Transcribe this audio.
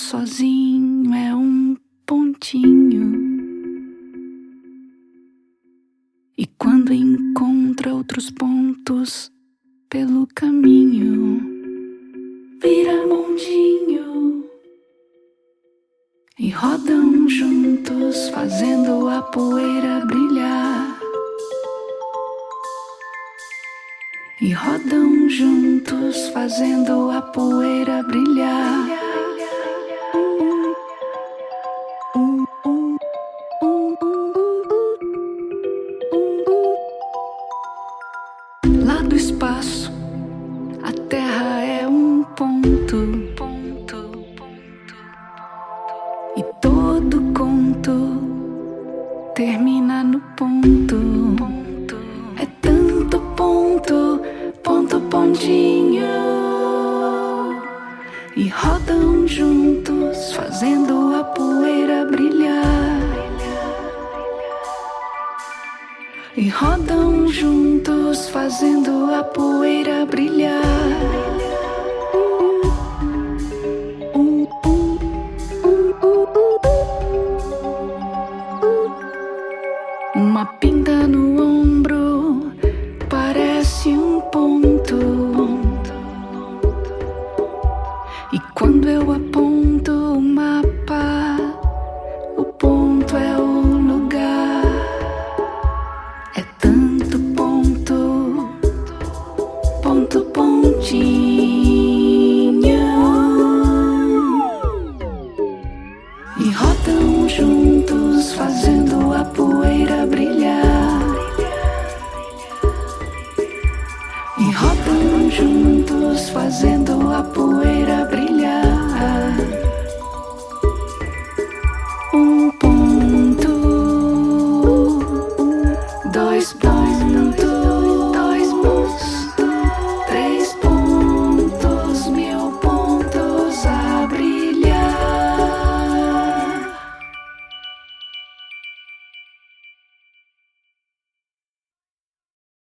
sozinho é um pontinho. E quando encontra outros pontos pelo caminho, vira mundinho. E rodam juntos, fazendo a poeira brilhar. E rodam juntos, fazendo a poeira brilhar. Lá do espaço, a Terra é um ponto. E todo conto termina no ponto. É tanto ponto, ponto, pontinho. E rodam juntos, fazendo a poeira brilhar. E rodam juntos, fazendo a poeira brilhar. Uma pinta no ombro parece um ponto. E quando eu aponto o mapa, o ponto é o lugar. É tanto ponto, ponto, pontinho. E rodam juntos, fazendo a poeira brilhar. E rodam juntos, fazendo a poeira brilhar. Um ponto, dois pontos.